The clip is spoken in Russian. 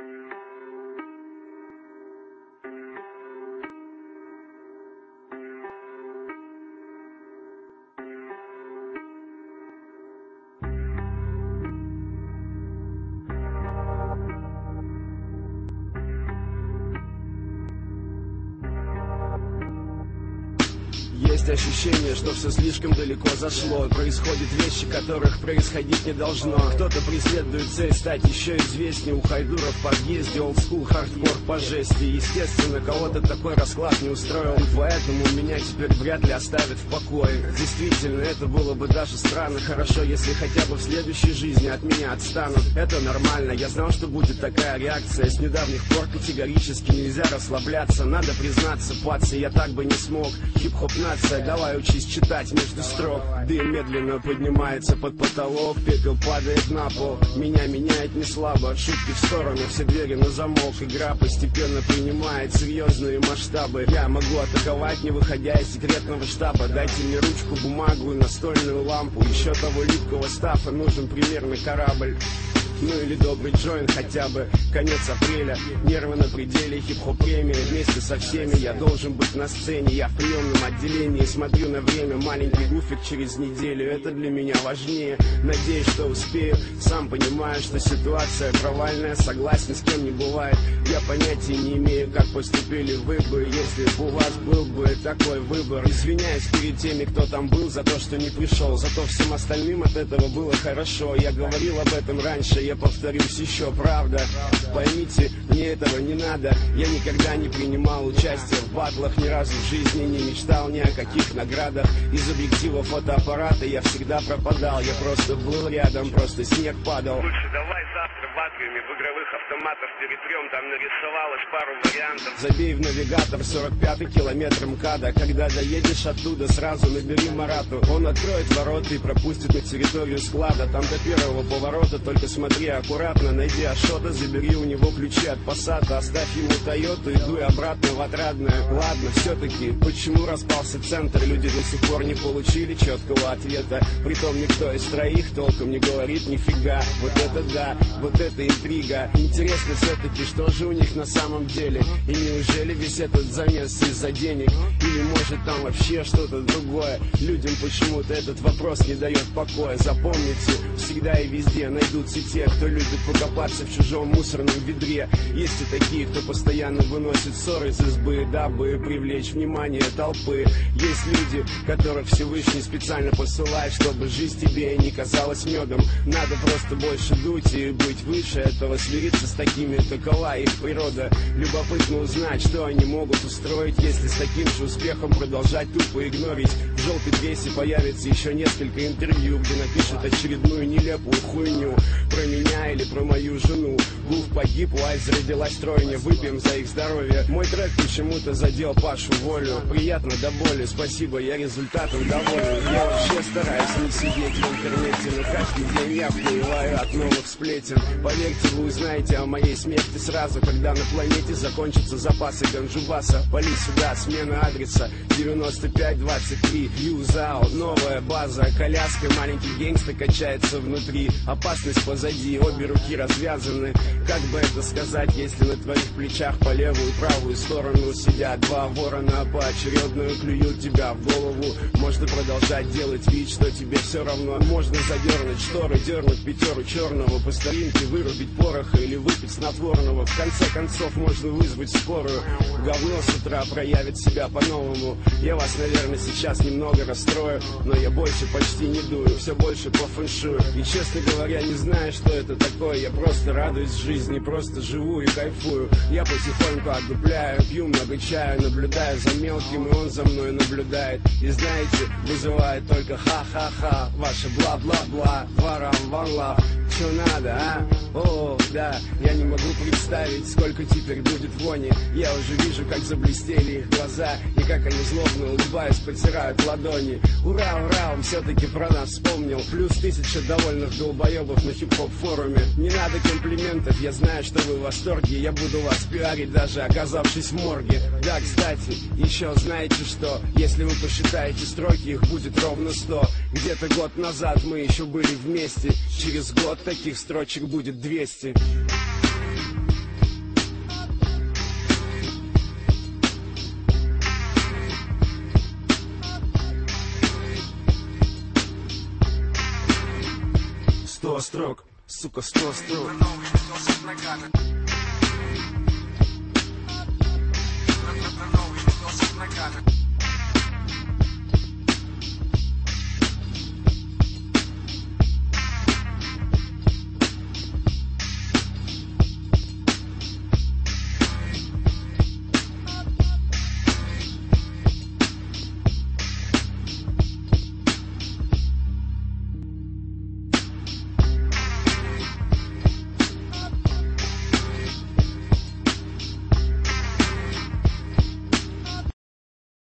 Есть ощущение, что все слишком далеко зашло. Происходят вещи, которых происходить не должно. Кто-то преследует цель стать еще известнее. У хайдура в подъезде олдскул, хардкор по жести. Естественно, кого-то такой расклад не устроил, и поэтому меня теперь вряд ли оставят в покое. Действительно, это было бы даже странно. Хорошо, если хотя бы в следующей жизни от меня отстанут. Это нормально, я знал, что будет такая реакция. С недавних пор категорически нельзя расслабляться. Надо признаться, пацы, я так бы не смог. Хип-хоп нация, давай учись читать между строк. Дым медленно поднимается под потолок, пепел падает на пол. Меня меняет не слабо, шутки в сторону, все двери на замок. Игра постепенно принимает серьезные масштабы. Я могу атаковать, не выходя из секретного штаба. Дайте мне ручку, бумагу и настольную лампу. Еще того липкого стафа нужен примерно корабль. Ну или добрый джойнт хотя бы. Конец апреля, нервы на пределе, хип-хоп премия. Вместе со всеми я должен быть на сцене. Я в приемном отделении, смотрю на время. Маленький буфет через неделю, это для меня важнее. Надеюсь, что успею, сам понимаю, что ситуация провальная. Согласен, с кем не бывает. Я понятия не имею, как поступили вы бы, если бы у вас был бы такой выбор. Извиняюсь перед теми, кто там был, за то, что не пришел. Зато всем остальным от этого было хорошо. Я говорил об этом раньше, я повторюсь еще, правда. Поймите, мне этого не надо. Я никогда не принимал участие в батлах, ни разу в жизни не мечтал ни о каких наградах. Из объектива фотоаппарата я всегда пропадал. Я просто был рядом, просто снег падал. Лучше давай завтра в атриуме в игровых автоматах перетрем, там нарисовалось пару вариантов. Забей в навигатор 45-й километр МКАДа. Когда доедешь оттуда, сразу набери Марату. Он откроет ворота и пропустит на территорию склада. Там до первого поворота только смотри аккуратно. Найди Ашота, забери у него ключи от Пассата. Оставь ему Тойоту, иду и обратно в Отрадное. Ладно, все-таки, почему распался центр? Люди до сих пор не получили четкого ответа. Притом никто из троих толком не говорит нифига. Вот это да, вот это интрига. Интересно все-таки, что же у них на самом деле? И неужели весь этот замес из-за денег? Или может там вообще что-то другое? Людям почему-то этот вопрос не дает покоя. Запомните, всегда и везде найдутся те, кто любит покопаться в чужом мусорном ведре. Есть и такие, кто постоянно выносит ссоры из избы, дабы привлечь внимание толпы. Есть люди, которых Всевышний специально посылает, чтобы жизнь тебе не казалась медом. Надо просто больше дуть и быть выше этого, смириться с такими, такова их природа. Любопытно узнать, что они могут устроить, если с таким же успехом продолжать тупо игнорить. В желтой прессе появится еще несколько интервью, где напишут очередную нелепую хуйню про меня или про мою жену. Гуф погиб, Уайз родилась тройня, выпьем за их здоровье. Мой трек почему-то задел Пашу Волю. Приятно до боли, спасибо, я результатом доволен. Я вообще стараюсь не сидеть в интернете, но каждый день я вплываю от новых сплетен. Поверьте, вы узнаете о моей смерти сразу, когда на планете закончатся запасы ганджубаса. Пали сюда, смена адреса 9523 Юзао, новая база. Коляска, маленький гангста качается внутри. Опасность позади, обе руки развязаны. Как бы это сказать, если на твоих плечах по левую и правую сторону сидят два ворона, поочередно клюют тебя в голову. Можно продолжать делать вид, что тебе все равно. Можно задернуть шторы, дернуть пятеру черного, по старинке вырубить пороха или выпить снотворного. В конце концов можно вызвать скорую. Говно с утра проявит себя по-новому. Я вас, наверное, сейчас немного расстрою, но я больше почти не дую, все больше по фэншую. И, честно говоря, не знаю, что это такое. Я просто радуюсь жизни, просто живу и кайфую. Я потихоньку отдупляю, пью много чая, наблюдаю за мелким, и он за мной наблюдает. И знаете, вызывает только ха-ха-ха. Ваше бла-бла-бла, ворам ван лав. Чё надо, а? О, да, я не могу представить, сколько теперь будет вони. Я уже вижу, как заблестели их глаза, и как они злобно улыбаясь потирают ладони. Ура, ура, он все-таки про нас вспомнил. Плюс 1000 довольных долбоебов на хип-хоп форуме. Не надо комплиментов, я знаю, что вы в восторге. Я буду вас пиарить, даже оказавшись в морге. Да, кстати, еще знаете что? Если вы посчитаете строки, их будет ровно 100. Где-то год назад мы еще были вместе. Через год таких строчек будет 200. 100 строк, сука, 100 строк. Новый видосик ногами.